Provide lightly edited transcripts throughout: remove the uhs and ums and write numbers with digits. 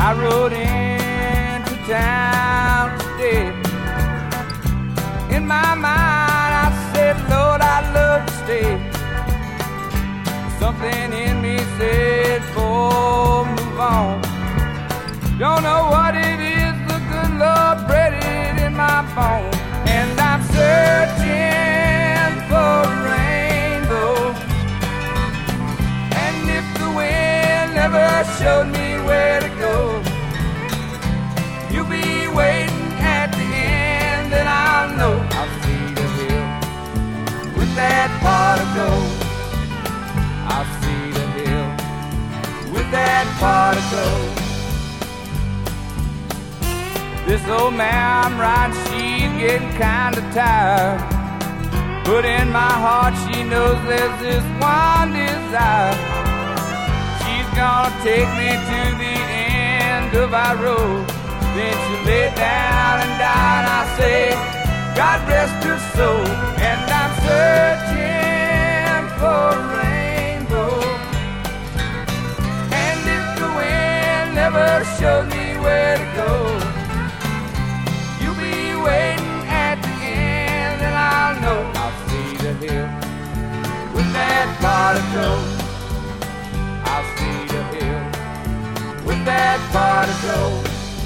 I rode into town today. In my mind I said, Lord, I'd love to stay. Something in me said, boy, move on. Don't know what it is, the good Lord bred it in my bones. And I'm searching for a rainbow. And if the wind never showed me where to go, you'll be waiting at the end, and I'll know I'll see the hill with that pot of gold. I'll see the hill with that pot of gold. This old man I'm riding, she's getting kinda tired, but in my heart she knows there's this one desire. She's gonna take me to the end of our road, then she'll lay down and die, and I say, God rest her soul. And I'm searching for a rainbow, and if the wind never showed me where to go, you'll be waiting at the end, and I'll know I'll see the hill with that pot of gold. I'll see the hill with that pot of gold.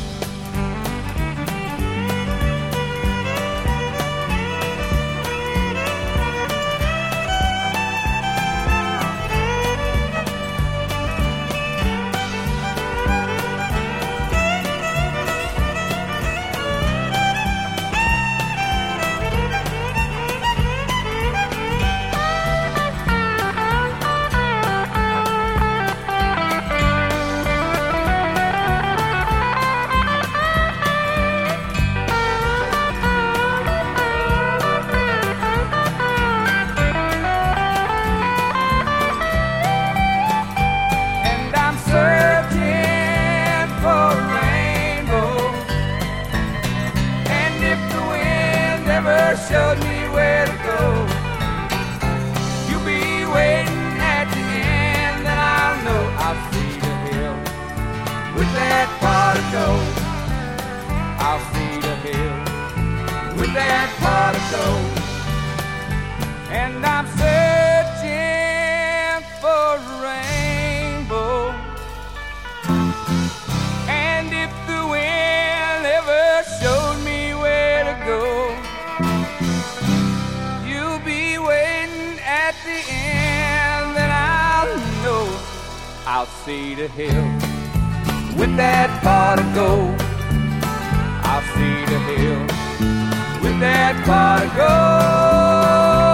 Showed me where to go, you'll be waiting at the end, and I'll know I'll see the hill with that pot of gold. I'll see the hill with that pot of gold. And I'm searching for a rainbow, and if the wind ever showed me where to go, at the end, then I'll know I'll see the hill with that pot of gold. I'll see the hill with that pot of gold.